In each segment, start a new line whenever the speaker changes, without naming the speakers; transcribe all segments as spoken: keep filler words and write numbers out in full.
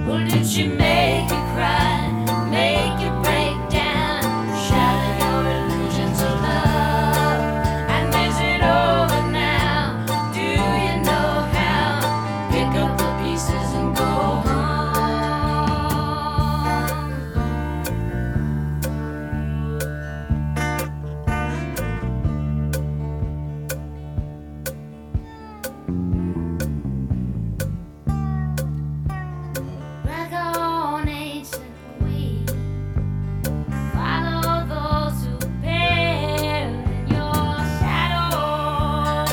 Or did she make you cry, make you break down, shatter your illusions of love? And is it over now? Do you know how? Pick up the pieces and go home. Rock on, ancient queen. Follow those who bear in your shadow.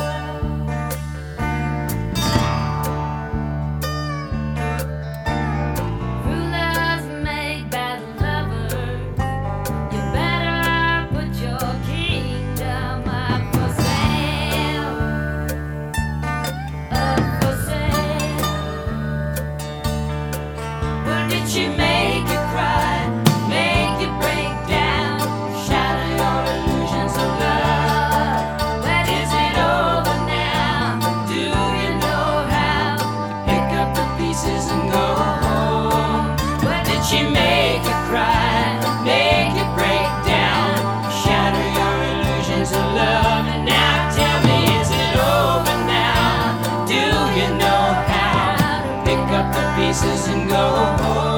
Rulers make bad lovers. You better put your kingdom up for sale. Up for sale. Or did she make you cry, make you break down, shatter your illusions of love? But is it over now? Do you know how? Pick up the pieces and go home. Or did she make you cry, make you break down, shatter your illusions of love? And now tell me, is it over now? Do you know how? Pick up the pieces and go home.